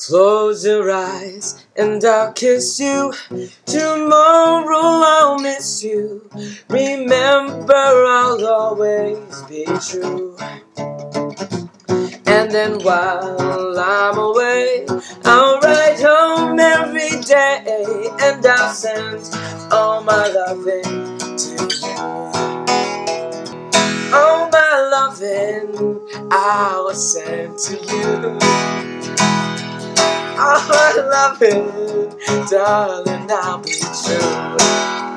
Close your eyes and I'll kiss you. Tomorrow I'll miss you. Remember, I'll always be true. And then while I'm away, I'll ride home every day, and I'll send all my loving to you. All my loving I will send to you. All my loving, darling, I'll be true.